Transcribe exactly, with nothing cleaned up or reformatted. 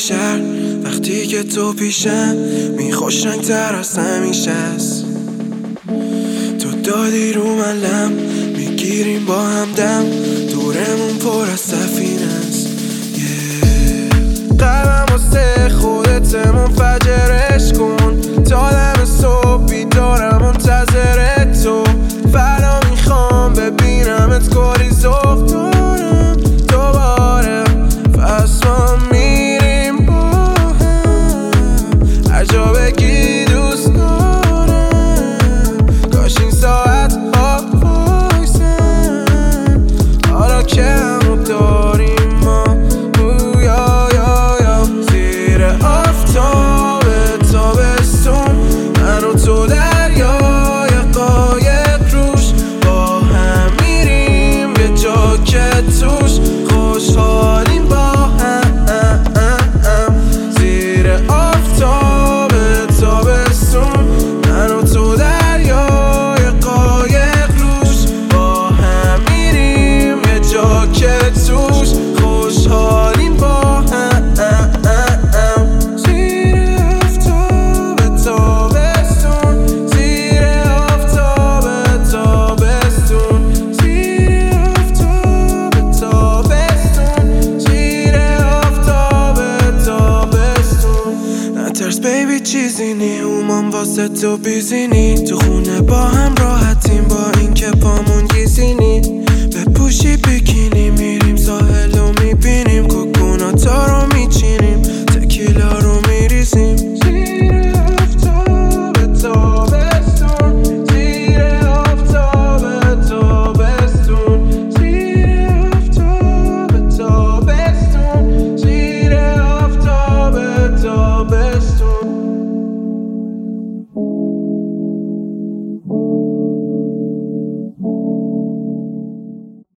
شهر وقتی که تو پیشم میخوش رنگ تر از همیشه است. تو دادی رو من لم میگیریم با هم دم دورمون پر از سفینه است. yeah. قلبم واسه خودت منفجرش کن تا دم صبح بیدارم منتظر تو. فردا میخوام ببینمت کلی ذوق دارم دوباره پس ما میریم با هم هر جا بگی دوست دارم. کاش این ساعت ها وایسن حالا که همو داریم ما یا یا یا زیر آفتاب تابستون من و تو دریای قایق روش با هم میریم یه جا که توش خوشحالیم با هم. زیر آفتاب تابستون من و تو دریای قایق روش با هم میریم یه جا که توش خوشحالیم با هم. زیر آفتاب تابستون زیر آفتاب تابستون زیر آفتاب تابستون زیر آفتاب تابستون. نترس بیبی چیزی نی اومم واسه تو بیزینی تو خونه با هم راحتیم با این که پامون